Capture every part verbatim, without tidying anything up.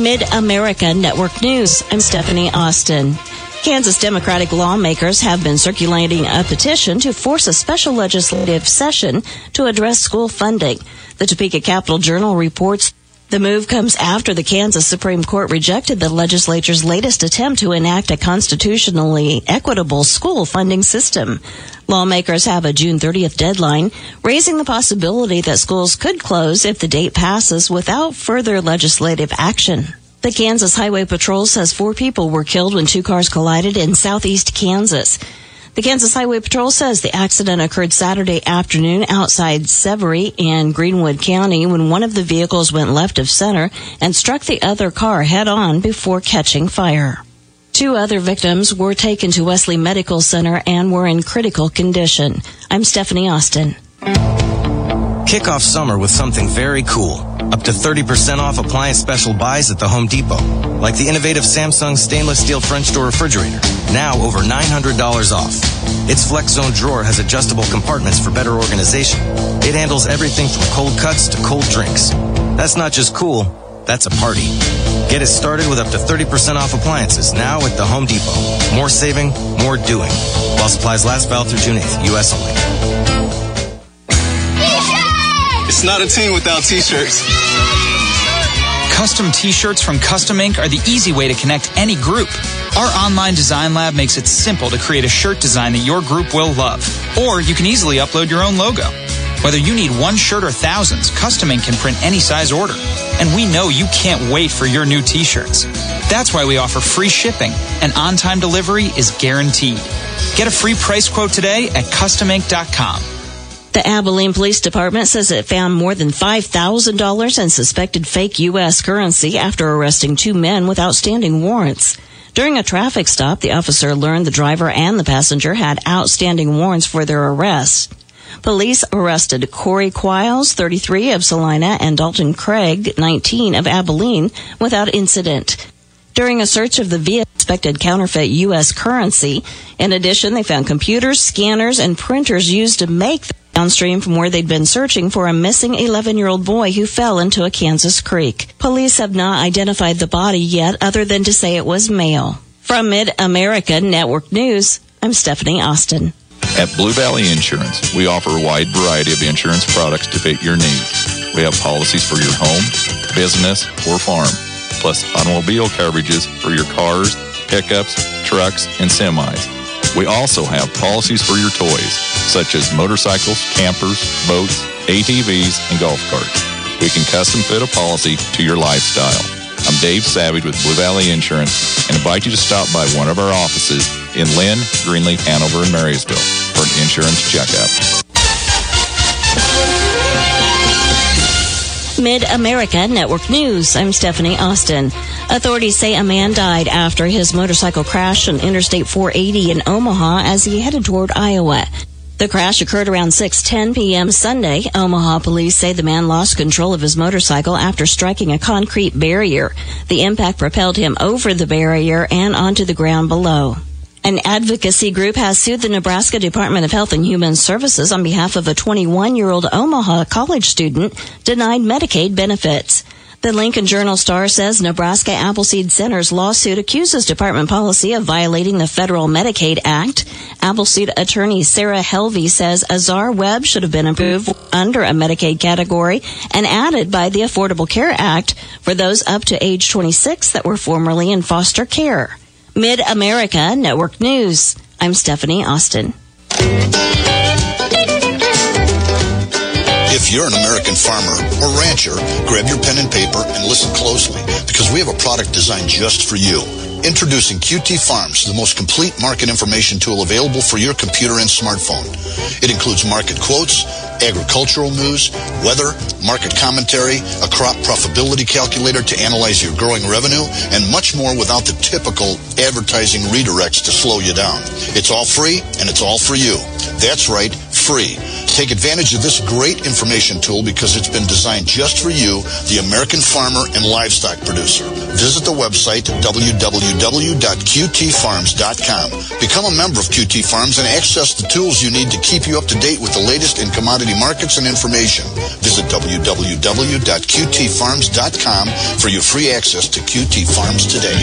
Mid-America Network News. I'm Stephanie Austin. Kansas Democratic lawmakers have been circulating a petition to force a special legislative session to address school funding. The Topeka Capital Journal reports the move comes after the Kansas Supreme Court rejected the legislature's latest attempt to enact a constitutionally equitable school funding system. Lawmakers have a June thirtieth deadline, raising the possibility that schools could close if the date passes without further legislative action. The Kansas Highway Patrol says four people were killed when two cars collided in southeast Kansas. The Kansas Highway Patrol says the accident occurred Saturday afternoon outside Severy in Greenwood County when one of the vehicles went left of center and struck the other car head-on before catching fire. Two other victims were taken to Wesley Medical Center and were in critical condition. I'm Stephanie Austin. Kick off summer with something very cool. Up to thirty percent off appliance special buys at the Home Depot. Like the innovative Samsung stainless steel French door refrigerator. Now over nine hundred dollars off. Its Flex Zone drawer has adjustable compartments for better organization. It handles everything from cold cuts to cold drinks. That's not just cool, that's a party. Get it started with up to thirty percent off appliances now at the Home Depot. More saving, more doing. While supplies last, valid through June eighth, U S only. It's not a team without t-shirts. Custom t-shirts from Custom Ink are the easy way to connect any group. Our online design lab makes it simple to create a shirt design that your group will love. Or you can easily upload your own logo. Whether you need one shirt or thousands, Custom Ink can print any size order. And we know you can't wait for your new t-shirts. That's why we offer free shipping, and on-time delivery is guaranteed. Get a free price quote today at custom ink dot com. The Abilene Police Department says it found more than five thousand dollars in suspected fake U S currency after arresting two men with outstanding warrants. During a traffic stop, the officer learned the driver and the passenger had outstanding warrants for their arrests. Police arrested Corey Quiles, thirty-three, of Salina, and Dalton Craig, nineteen, of Abilene, without incident. During a search of the vehicle, suspected counterfeit U S currency. In addition, they found computers, scanners, and printers used to make the downstream from where they'd been searching for a missing eleven-year-old boy who fell into a Kansas creek. Police have not identified the body yet, other than to say it was male. From Mid-America Network News, I'm Stephanie Austin. At Blue Valley Insurance, we offer a wide variety of insurance products to fit your needs. We have policies for your home, business, or farm, plus automobile coverages for your cars, pickups, trucks, and semis. We also have policies for your toys, such as motorcycles, campers, boats, A T Vs, and golf carts. We can custom fit a policy to your lifestyle. I'm Dave Savage with Blue Valley Insurance and invite you to stop by one of our offices in Lynn, Greenleaf, Hanover, and Marysville for an insurance checkup. Mid-America Network News. I'm Stephanie Austin. Authorities say a man died after his motorcycle crashed on Interstate four eighty in Omaha as he headed toward Iowa. The crash occurred around six ten p.m. Sunday. Omaha police say the man lost control of his motorcycle after striking a concrete barrier. The impact propelled him over the barrier and onto the ground below. An advocacy group has sued the Nebraska Department of Health and Human Services on behalf of a twenty-one-year-old Omaha college student denied Medicaid benefits. The Lincoln Journal-Star says Nebraska Appleseed Center's lawsuit accuses department policy of violating the Federal Medicaid Act. Appleseed attorney Sarah Helvey says Azar Webb should have been approved under a Medicaid category and added by the Affordable Care Act for those up to age twenty-six that were formerly in foster care. Mid-America Network News. I'm Stephanie Austin. If you're an American farmer or rancher, grab your pen and paper and listen closely because we have a product designed just for you. Introducing Q T Farms, the most complete market information tool available for your computer and smartphone. It includes market quotes, agricultural news, weather, market commentary, a crop profitability calculator to analyze your growing revenue, and much more without the typical advertising redirects to slow you down. It's all free and it's all for you. That's right, free. Take advantage of this great information tool because it's been designed just for you, the American farmer and livestock producer. Visit the website at w w w dot q t farms dot com. Become a member of Q T Farms and access the tools you need to keep you up to date with the latest in commodity markets and information. Visit w w w dot q t farms dot com for your free access to Q T Farms today.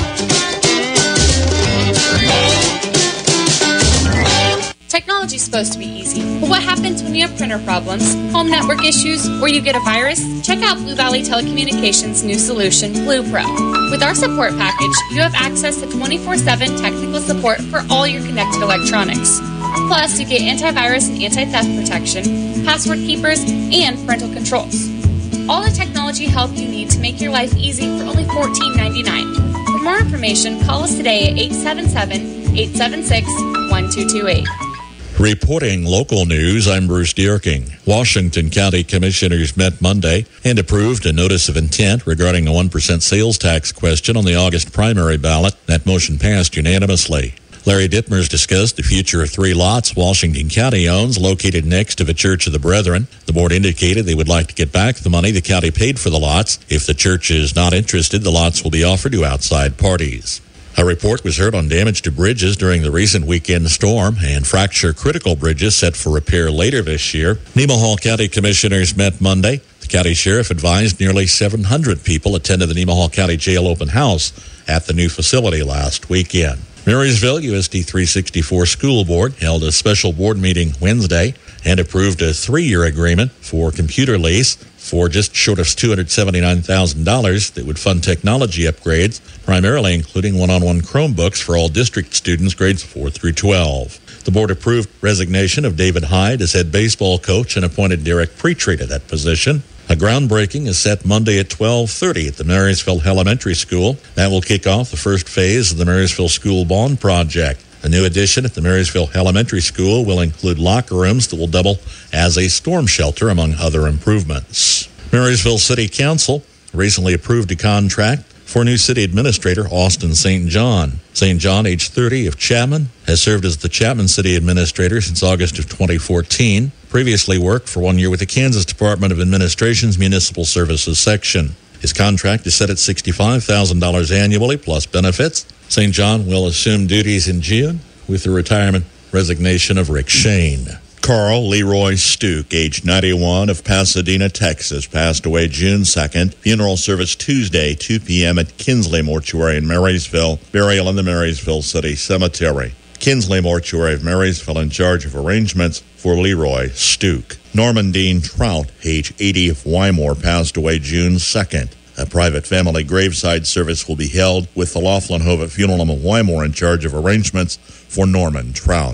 Technology's supposed to be easy, but what happens when you have printer problems, home network issues, or you get a virus? Check out Blue Valley Telecommunications' new solution, Blue Pro. With our support package, you have access to twenty-four seven technical support for all your connected electronics. Plus, you get antivirus and anti-theft protection, password keepers, and parental controls. All the technology help you need to make your life easy for only fourteen ninety-nine. For more information, call us today at eight seven seven, eight seven six, one two two eight. Reporting local news, I'm Bruce Dierking. Washington County Commissioners met Monday and approved a notice of intent regarding a one percent sales tax question on the August primary ballot. That motion passed unanimously. Larry Dittmers discussed the future of three lots Washington County owns located next to the Church of the Brethren. The board indicated they would like to get back the money the county paid for the lots. If the church is not interested, the lots will be offered to outside parties. A report was heard on damage to bridges during the recent weekend storm and fracture-critical bridges set for repair later this year. Nemaha County Commissioners met Monday. The county sheriff advised nearly seven hundred people attended the Nemaha County Jail open house at the new facility last weekend. Marysville U S D three sixty-four School Board held a special board meeting Wednesday and approved a three-year agreement for computer lease for just short of two hundred seventy-nine thousand dollars that would fund technology upgrades, primarily including one-on-one Chromebooks for all district students grades four through twelve. The board approved resignation of David Hyde as head baseball coach and appointed Derek Pretreat to that position. A groundbreaking is set Monday at twelve thirty at the Marysville Elementary School. That will kick off the first phase of the Marysville School Bond Project. A new addition at the Marysville Elementary School will include locker rooms that will double as a storm shelter, among other improvements. Marysville City Council recently approved a contract for new city administrator Austin Saint John. Saint John, age thirty, of Chapman, has served as the Chapman City Administrator since August of twenty fourteen. Previously worked for one year with the Kansas Department of Administration's Municipal Services section. His contract is set at sixty-five thousand dollars annually plus benefits. Saint John will assume duties in June with the retirement resignation of Rick Shane. Carl Leroy Stuke, age ninety-one, of Pasadena, Texas, passed away June second. Funeral service Tuesday, two p.m. at Kinsley Mortuary in Marysville. Burial in the Marysville City Cemetery. Kinsley Mortuary of Marysville in charge of arrangements for Leroy Stuke. Norman Dean Trout, age eighty, of Wymore, passed away June second. A private family graveside service will be held with the Laughlin Hova Funeral Home of Wymore in charge of arrangements for Norman Trout.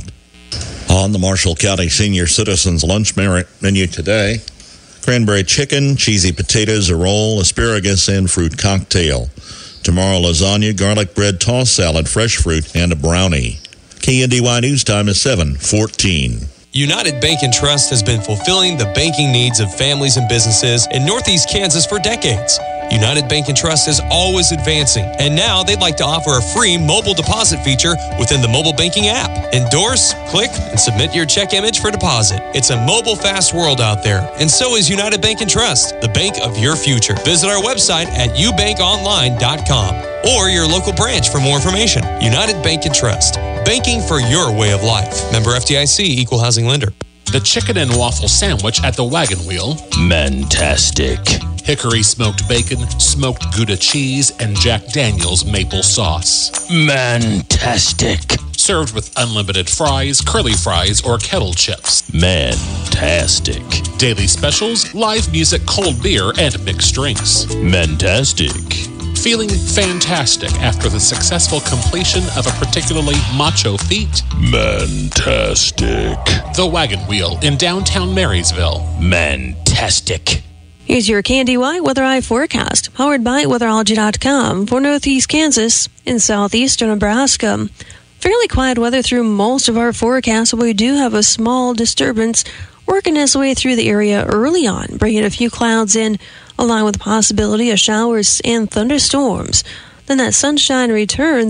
On the Marshall County Senior Citizens Lunch menu today, cranberry chicken, cheesy potatoes, a roll, asparagus, and fruit cocktail. Tomorrow, lasagna, garlic bread, tossed salad, fresh fruit, and a brownie. K N D Y News Time is seven fourteen. United Bank and Trust has been fulfilling the banking needs of families and businesses in Northeast Kansas for decades. United Bank and Trust is always advancing, and now they'd like to offer a free mobile deposit feature within the mobile banking app. Endorse, click, and submit your check image for deposit. It's a mobile fast world out there, and so is United Bank and Trust, the bank of your future. Visit our website at u bank online dot com or your local branch for more information. United Bank and Trust, banking for your way of life. Member F D I C, Equal Housing Lender. The chicken and waffle sandwich at the Wagon Wheel. Fantastic. Hickory smoked bacon, smoked Gouda cheese, and Jack Daniel's maple sauce. Fantastic. Served with unlimited fries, curly fries, or kettle chips. Fantastic. Daily specials, live music, cold beer, and mixed drinks. Fantastic. Feeling fantastic after the successful completion of a particularly macho feat? Fantastic. The Wagon Wheel in downtown Marysville. Fantastic. Here's your K N D Y Weather Eye forecast, powered by weatherology dot com for Northeast Kansas and southeastern Nebraska. Fairly quiet weather through most of our forecast, but we do have a small disturbance working its way through the area early on, bringing a few clouds in, along with the possibility of showers and thunderstorms. Then that sunshine returns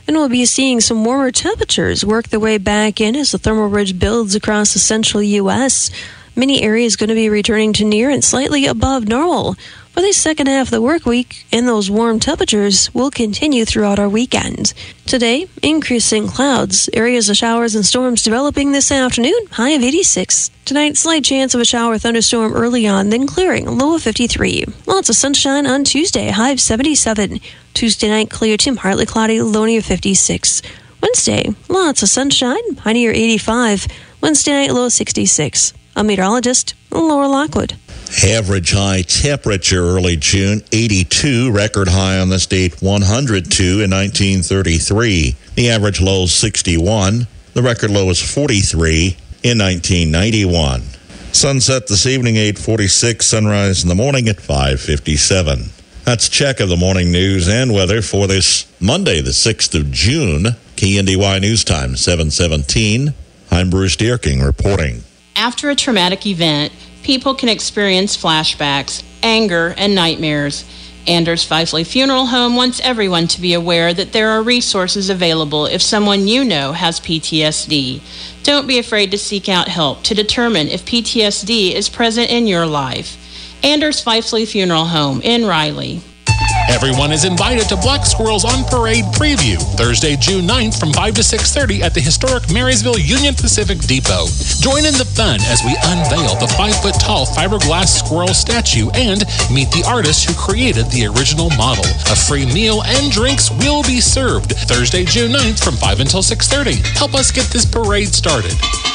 And we'll be seeing some warmer temperatures work their way back in as the thermal ridge builds across the central U S. Many areas going to be returning to near and slightly above normal for the second half of the work week, and those warm temperatures will continue throughout our weekend. Today, increasing clouds, areas of showers and storms developing this afternoon, high of eighty-six. Tonight, slight chance of a shower thunderstorm early on, then clearing, low of fifty-three. Lots of sunshine on Tuesday, high of seventy-seven. Tuesday night, clear to partly cloudy, low near fifty-six. Wednesday, lots of sunshine, high near eighty-five. Wednesday night, low sixty-six. A meteorologist, Laura Lockwood. Average high temperature early June, eighty-two. Record high on this date, one hundred two in nineteen thirty-three. The average low, sixty-one. The record low is forty-three in nineteen ninety-one. Sunset this evening, eight forty-six. Sunrise in the morning at five fifty-seven. That's a check of the morning news and weather for this Monday, the sixth of June. K N D Y News Time, seven seventeen. I'm Bruce Dierking reporting. After a traumatic event, people can experience flashbacks, anger, and nightmares. Anders Feisley Funeral Home wants everyone to be aware that there are resources available if someone you know has P T S D. Don't be afraid to seek out help to determine if P T S D is present in your life. Anders Feisley Funeral Home in Riley. Everyone is invited to Black Squirrels on Parade preview Thursday, June ninth from five to six thirty at the historic Marysville Union Pacific Depot. Join in the fun as we unveil the five-foot-tall fiberglass squirrel statue and meet the artist who created the original model. A free meal and drinks will be served Thursday, June ninth from five until six thirty. Help us get this parade started.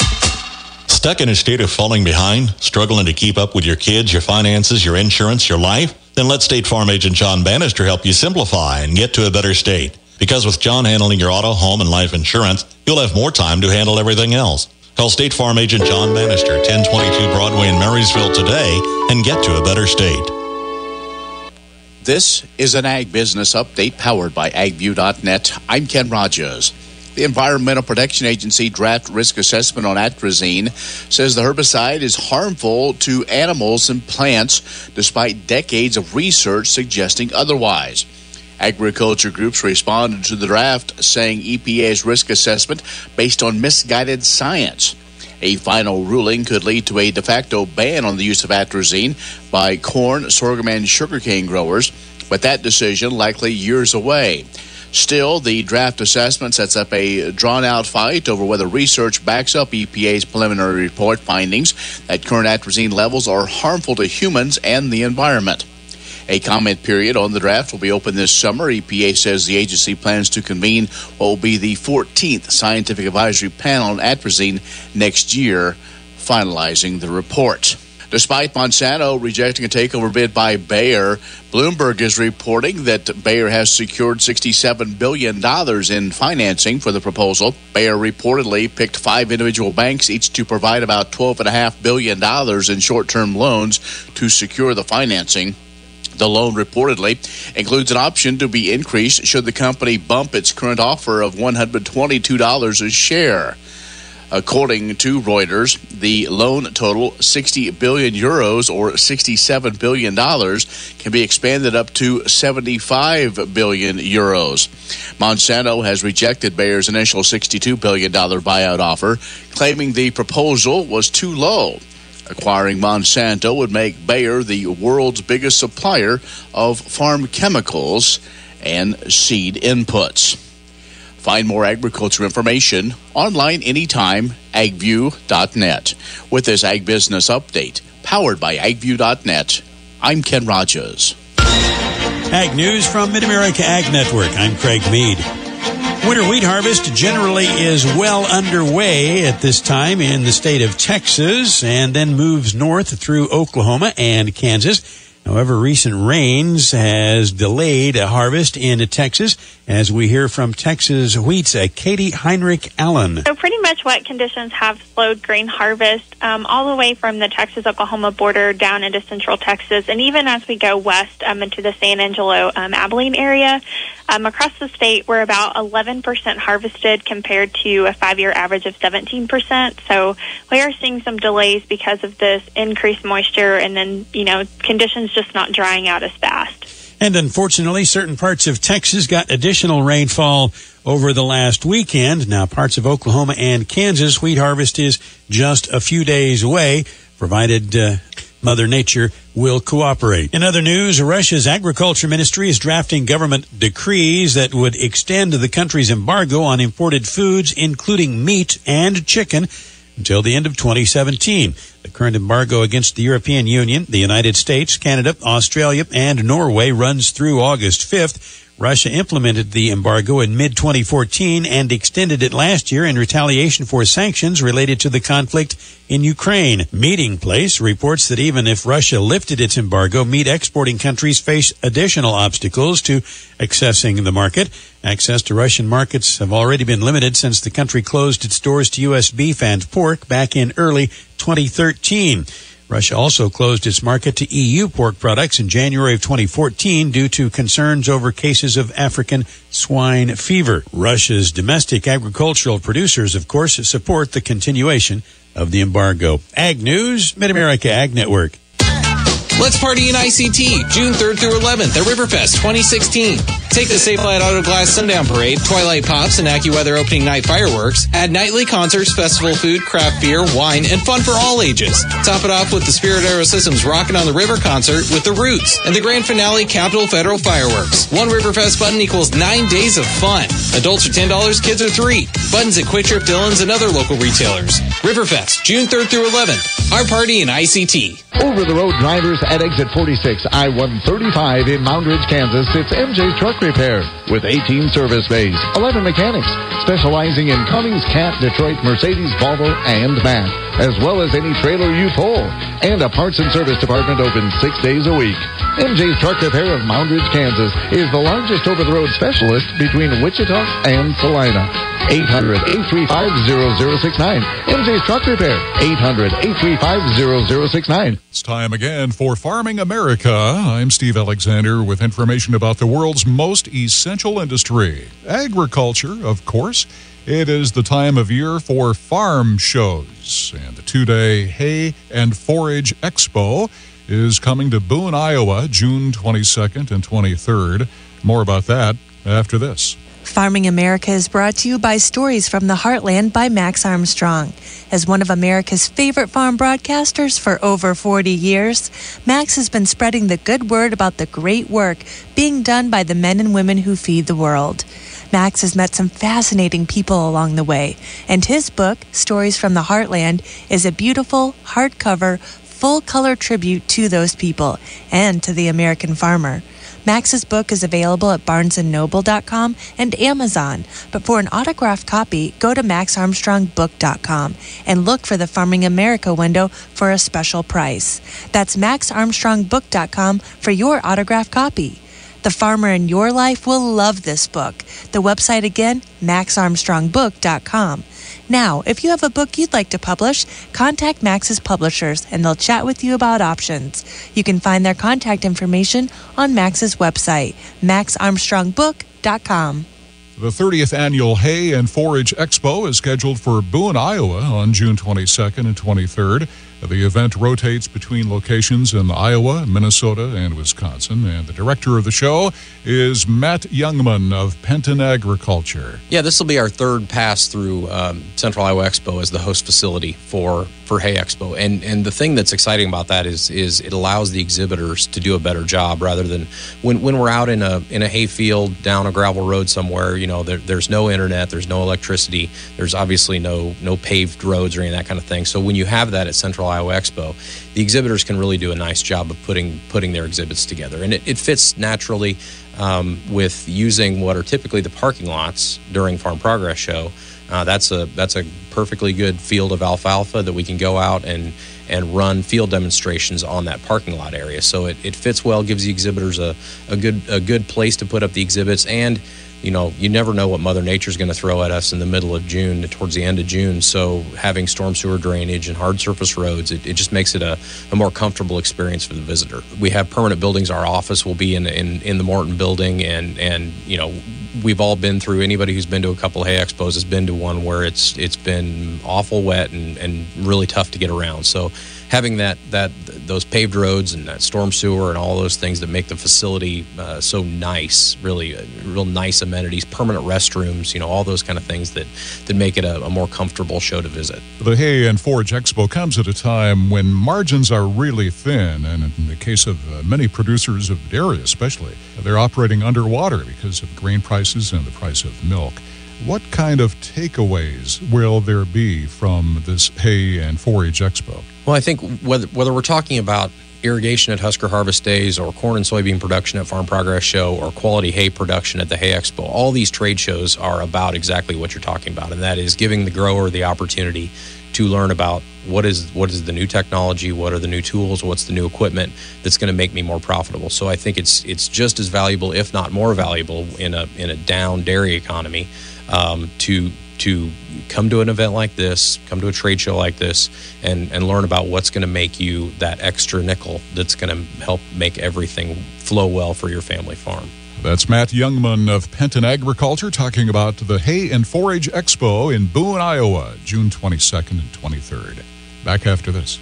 Stuck in a state of falling behind? Struggling to keep up with your kids, your finances, your insurance, your life? Then let State Farm agent John Bannister help you simplify and get to a better state. Because with John handling your auto, home, and life insurance, you'll have more time to handle everything else. Call State Farm agent John Bannister, ten twenty-two Broadway in Marysville today and get to a better state. This is an Ag Business Update powered by ag view dot net. I'm Ken Rogers. The Environmental Protection Agency draft risk assessment on atrazine says the herbicide is harmful to animals and plants despite decades of research suggesting otherwise. Agriculture groups responded to the draft saying E P A's risk assessment based on misguided science. A final ruling could lead to a de facto ban on the use of atrazine by corn, sorghum, and sugarcane growers, but that decision likely years away. Still, the draft assessment sets up a drawn-out fight over whether research backs up E P A's preliminary report findings that current atrazine levels are harmful to humans and the environment. A comment period on the draft will be open this summer. E P A says the agency plans to convene what will be the fourteenth Scientific Advisory Panel on atrazine next year, finalizing the report. Despite Monsanto rejecting a takeover bid by Bayer, Bloomberg is reporting that Bayer has secured sixty-seven billion dollars in financing for the proposal. Bayer reportedly picked five individual banks, each to provide about twelve point five billion dollars in short-term loans to secure the financing. The loan reportedly includes an option to be increased should the company bump its current offer of one hundred twenty-two dollars a share. According to Reuters, the loan total, sixty billion euros or sixty-seven billion dollars, can be expanded up to seventy-five billion euros. Monsanto has rejected Bayer's initial sixty-two billion dollars buyout offer, claiming the proposal was too low. Acquiring Monsanto would make Bayer the world's biggest supplier of farm chemicals and seed inputs. Find more agriculture information online anytime, ag view dot net. With this Ag Business Update, powered by ag view dot net, I'm Ken Rogers. Ag News from Mid-America Ag Network. I'm Craig Mead. Winter wheat harvest generally is well underway at this time in the state of Texas and then moves north through Oklahoma and Kansas. However, recent rains has delayed a harvest in Texas, as we hear from Texas Wheat's uh, Katie Heinrich Allen. So pretty much wet conditions have slowed grain harvest um, all the way from the Texas-Oklahoma border down into central Texas, and even as we go west um, into the San Angelo, um, Abilene area. Um, across the state, we're about eleven percent harvested compared to a five-year average of seventeen percent. So we are seeing some delays because of this increased moisture and then, you know, conditions just not drying out as fast. And unfortunately, certain parts of Texas got additional rainfall over the last weekend. Now, parts of Oklahoma and Kansas, wheat harvest is just a few days away, provided uh, Mother Nature will cooperate. In other news, Russia's agriculture ministry is drafting government decrees that would extend the country's embargo on imported foods, including meat and chicken, until the end of twenty seventeen. The current embargo against the European Union, the United States, Canada, Australia, and Norway runs through August fifth. Russia implemented the embargo in mid twenty fourteen and extended it last year in retaliation for sanctions related to the conflict in Ukraine. Meeting Place reports that even if Russia lifted its embargo, meat exporting countries face additional obstacles to accessing the market. Access to Russian markets have already been limited since the country closed its doors to U S beef and pork back in early twenty thirteen. Russia also closed its market to E U pork products in January of twenty fourteen due to concerns over cases of African swine fever. Russia's domestic agricultural producers, of course, support the continuation of the embargo. Ag News, Mid-America Ag Network. Let's party in I C T, June third through eleventh at Riverfest twenty sixteen. Take the Safelite Auto Glass Sundown Parade, Twilight Pops, and AccuWeather opening night fireworks. Add nightly concerts, festival food, craft beer, wine, and fun for all ages. Top it off with the Spirit Aerosystems Rockin' on the River concert with The Roots and the grand finale Capitol Federal Fireworks. One Riverfest button equals nine days of fun. Adults are ten dollars, kids are three dollars. Buttons at Quick Trip, Dillon's, and other local retailers. Riverfest, June third through eleventh. Our party in I C T. Over-the-road drivers at exit forty-six, I one thirty-five in Moundridge, Kansas, it's M J's Truck Repair with eighteen service bays, eleven mechanics, specializing in Cummins, Cat, Detroit, Mercedes, Volvo, and Mack, as well as any trailer you pull. And a parts and service department open six days a week. M J's Truck Repair of Moundridge, Kansas is the largest over-the-road specialist between Wichita and Salina. eight hundred, eight three five, zero zero six nine. M J's Truck Repair, eight hundred, eight three five, zero zero six nine. It's time again for Farming America. I'm Steve Alexander with information about the world's most essential industry, agriculture, of course. It is the time of year for farm shows, and the two-day Hay and Forage Expo is coming to Boone, Iowa, June twenty-second and twenty-third. More about that after this. Farming America is brought to you by Stories from the Heartland by Max Armstrong. As one of America's favorite farm broadcasters for over forty years, Max has been spreading the good word about the great work being done by the men and women who feed the world. Max has met some fascinating people along the way, and his book, Stories from the Heartland, is a beautiful, hardcover, full-color tribute to those people and to the American farmer. Max's book is available at barnes and noble dot com and Amazon, but for an autographed copy, go to max armstrong book dot com and look for the Farming America window for a special price. That's max armstrong book dot com for your autographed copy. The farmer in your life will love this book. The website again, max armstrong book dot com. Now, if you have a book you'd like to publish, contact Max's publishers and they'll chat with you about options. You can find their contact information on Max's website, max armstrong book dot com. The thirtieth Annual Hay and Forage Expo is scheduled for Boone, Iowa on June twenty-second and twenty-third. The event rotates between locations in Iowa, Minnesota, and Wisconsin. And the director of the show is Matt Youngman of Penton Agriculture. Yeah, this will be our third pass through um, Central Iowa Expo as the host facility for, for Hay Expo. And and the thing that's exciting about that is is it allows the exhibitors to do a better job rather than when, when we're out in a in a hay field down a gravel road somewhere, you know, there, there's no internet, there's no electricity, there's obviously no no paved roads or any of that kind of thing. So when you have that at Central Iowa Expo, the exhibitors can really do a nice job of putting putting their exhibits together. And it, it fits naturally um, with using what are typically the parking lots during Farm Progress Show. Uh, that's a that's a perfectly good field of alfalfa that we can go out and and run field demonstrations on that parking lot area. So it, it fits well, gives the exhibitors a, a good a good place to put up the exhibits. And you know, you never know what Mother Nature's going to throw at us in the middle of June, towards the end of June. So having storm sewer drainage and hard surface roads, it, it just makes it a, a more comfortable experience for the visitor. We have permanent buildings. Our office will be in in, in the Morton building, and and you know, we've all been through. Anybody who's been to a couple of hay expos has been to one where it's it's been awful wet and, and really tough to get around. So having that that those paved roads and that storm sewer and all those things that make the facility uh, so nice, really uh, real nice amenities, permanent restrooms, you know, all those kind of things that that make it a, a more comfortable show to visit. The Hay and Forage Expo comes at a time when margins are really thin, and in the case of uh, many producers of dairy especially, they're operating underwater because of grain prices and the price of milk. What kind of takeaways will there be from this Hay and Forage Expo? Well, I think whether whether we're talking about irrigation at Husker Harvest Days or corn and soybean production at Farm Progress Show or quality hay production at the Hay Expo, all these trade shows are about exactly what you're talking about, and that is giving the grower the opportunity to learn about what is what is the new technology, what are the new tools, what's the new equipment that's going to make me more profitable. So I think it's it's just as valuable, if not more valuable, in a in a down dairy economy um, to to come to an event like this, come to a trade show like this, and, and learn about what's going to make you that extra nickel that's going to help make everything flow well for your family farm. That's Matt Youngman of Penton Agriculture talking about the Hay and Forage Expo in Boone, Iowa, June twenty-second and twenty-third. Back after this.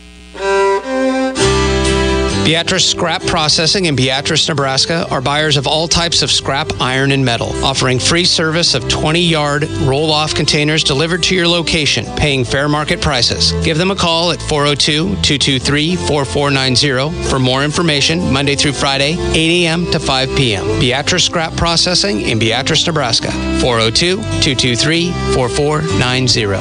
Beatrice Scrap Processing in Beatrice, Nebraska are buyers of all types of scrap iron and metal, offering free service of twenty-yard roll-off containers delivered to your location, paying fair market prices. Give them a call at four oh two, two two three, four four nine zero for more information, Monday through Friday, eight a.m. to five p.m. Beatrice Scrap Processing in Beatrice, Nebraska, four oh two, two two three, four four nine zero.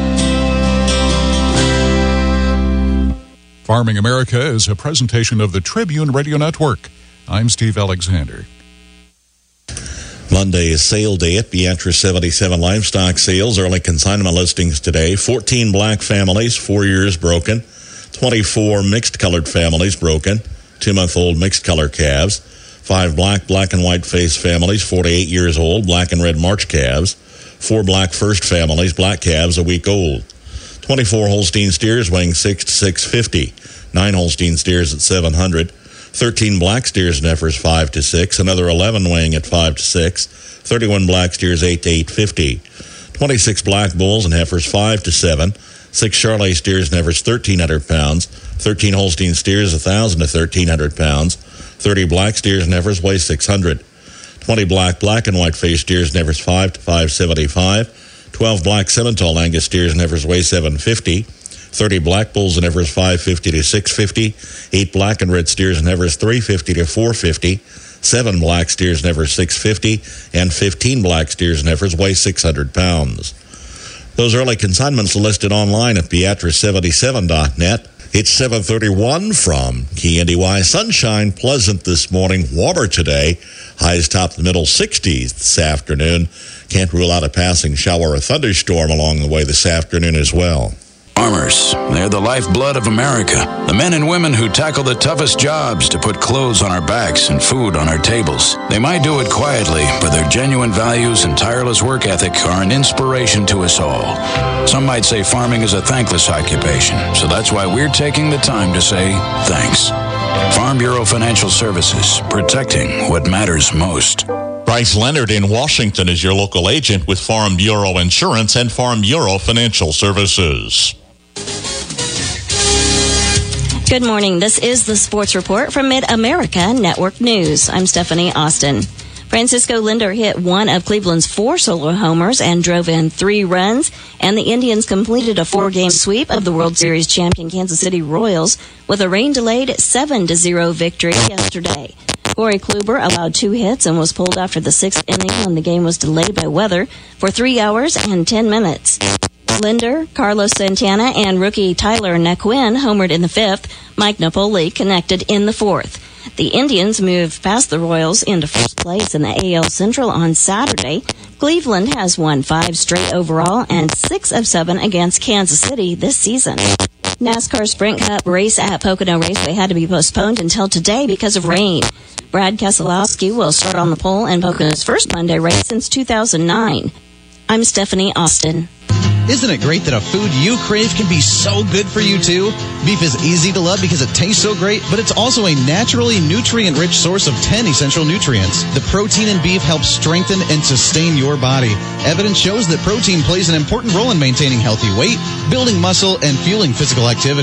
Farming America is a presentation of the Tribune Radio Network. I'm Steve Alexander. Monday is sale day at Beatrice seventy-seven Livestock Sales. Early consignment listings today. fourteen black families, four years broken. twenty-four mixed-colored families broken. Two-month-old mixed-color calves. Five black, black and white face families, forty-eight years old, black and red March calves. Four black first families, black calves a week old. twenty-four Holstein steers weighing six to six fifty. Nine Holstein steers at seven hundred. thirteen black steers and heifers five to six. Another eleven weighing at five to six. thirty-one black steers eight to eight fifty. twenty-six black bulls and heifers five to seven. Six Charolais steers and heifers thirteen hundred pounds. thirteen Holstein steers one thousand to thirteen hundred pounds. thirty black steers and heifers weigh six hundred. twenty black, black and white face steers and heifers five to five seventy-five. twelve black Simmental Angus steers and heifers weigh seven fifty. thirty black bulls and heifers five fifty to six fifty. eight black and red steers and heifers three fifty to four fifty. seven black steers and heifers six fifty. And fifteen black steers and heifers weigh six hundred pounds. Those early consignments are listed online at Beatrice seventy-seven dot net. It's seven thirty-one from K N D Y. Sunshine, pleasant this morning, warmer today. Highs top the middle sixties this afternoon. Can't rule out a passing shower or thunderstorm along the way this afternoon as well. Farmers, they're the lifeblood of America. The men and women who tackle the toughest jobs to put clothes on our backs and food on our tables. They might do it quietly, but their genuine values and tireless work ethic are an inspiration to us all. Some might say farming is a thankless occupation, so that's why we're taking the time to say thanks. Farm Bureau Financial Services, protecting what matters most. Bryce Leonard in Washington is your local agent with Farm Bureau Insurance and Farm Bureau Financial Services. Good morning. This is the Sports Report from Mid-America Network News. I'm Stephanie Austin. Francisco Lindor hit one of Cleveland's four solo homers and drove in three runs, and the Indians completed a four-game sweep of the World Series champion Kansas City Royals with a rain-delayed seven to zero victory yesterday. Corey Kluber allowed two hits and was pulled after the sixth inning when the game was delayed by weather for three hours and ten minutes. Lindor, Carlos Santana, and rookie Tyler Naquin homered in the fifth. Mike Napoli connected in the fourth. The Indians moved past the Royals into first place in the A L Central on Saturday. Cleveland has won five straight overall and six of seven against Kansas City this season. NASCAR Sprint Cup race at Pocono Raceway had to be postponed until today because of rain. Brad Keselowski will start on the pole in Pocono's first Monday race since two thousand nine. I'm Stephanie Austin. Isn't it great that a food you crave can be so good for you too? Beef is easy to love because it tastes so great, but it's also a naturally nutrient-rich source of ten essential nutrients. The protein in beef helps strengthen and sustain your body. Evidence shows that protein plays an important role in maintaining healthy weight, building muscle, and fueling physical activity.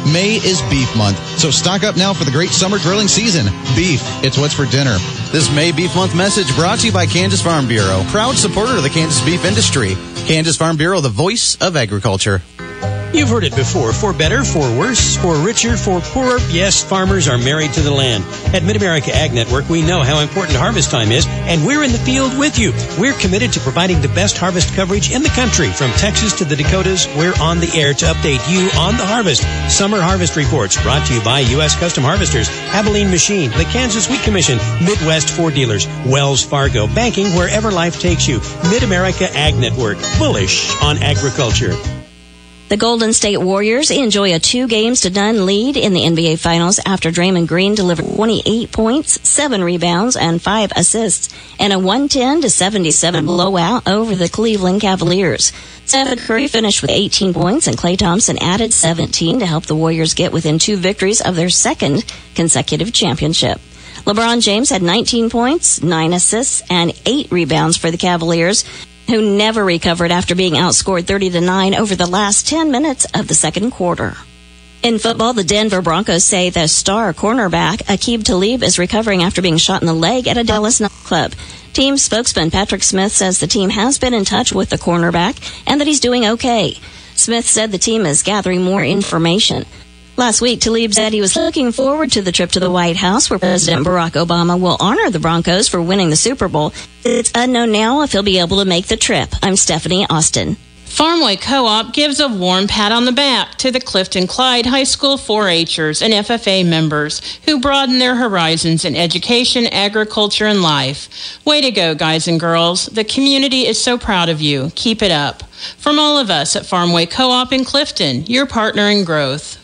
May is beef month, so stock up now for the great summer grilling season. Beef, it's what's for dinner. This May Beef Month message brought to you by Kansas Farm Bureau, proud supporter of the Kansas beef industry. Kansas Farm Bureau, the voice of agriculture. You've heard it before. For better, for worse, for richer, for poorer, yes, farmers are married to the land. At Mid-America Ag Network, we know how important harvest time is, and we're in the field with you. We're committed to providing the best harvest coverage in the country. From Texas to the Dakotas, we're on the air to update you on the harvest. Summer Harvest Reports, brought to you by U S Custom Harvesters, Abilene Machine, the Kansas Wheat Commission, Midwest Ford Dealers, Wells Fargo, banking wherever life takes you. Mid-America Ag Network, bullish on agriculture. The Golden State Warriors enjoy a two games to none lead in the N B A Finals after Draymond Green delivered twenty-eight points, seven rebounds, and five assists in a one ten to seventy-seven blowout over the Cleveland Cavaliers. Stephen Curry finished with eighteen points, and Klay Thompson added seventeen to help the Warriors get within two victories of their second consecutive championship. LeBron James had nineteen points, nine assists, and eight rebounds for the Cavaliers, who never recovered after being outscored thirty to nine over the last ten minutes of the second quarter. In football, the Denver Broncos say the star cornerback Aqib Talib is recovering after being shot in the leg at a Dallas nightclub. Team spokesman Patrick Smith says the team has been in touch with the cornerback and that he's doing okay. Smith said the team is gathering more information. Last week, Talib said he was looking forward to the trip to the White House, where President Barack Obama will honor the Broncos for winning the Super Bowl. It's unknown now if he'll be able to make the trip. I'm Stephanie Austin. Farmway Co-op gives a warm pat on the back to the Clifton Clyde High School four H'ers and F F A members who broaden their horizons in education, agriculture, and life. Way to go, guys and girls. The community is so proud of you. Keep it up. From all of us at Farmway Co-op in Clifton, your partner in growth.